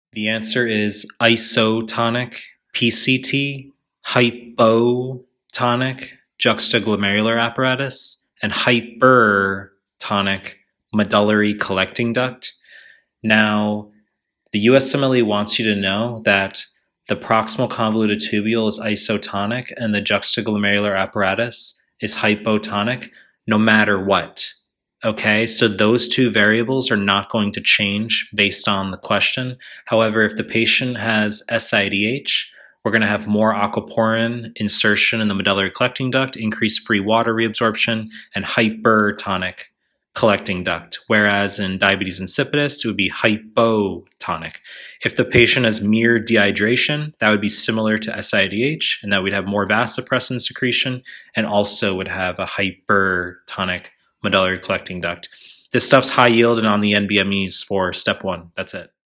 The answer is isotonic PCT, hypotonic juxtaglomerular apparatus, and hypertonic medullary collecting duct. Now, the USMLE wants you to know that the proximal convoluted tubule is isotonic and the juxtaglomerular apparatus is hypotonic no matter what. Okay, so those two variables are not going to change based on the question. However, if the patient has SIADH, we're going to have more aquaporin insertion in the medullary collecting duct, increased free water reabsorption, and hypertonic collecting duct. Whereas in diabetes insipidus, it would be hypotonic. If the patient has mere dehydration, that would be similar to SIADH, and that we'd have more vasopressin secretion and also would have a hypertonic medullary collecting duct. This stuff's high yield and on the NBMEs for step 1. That's it.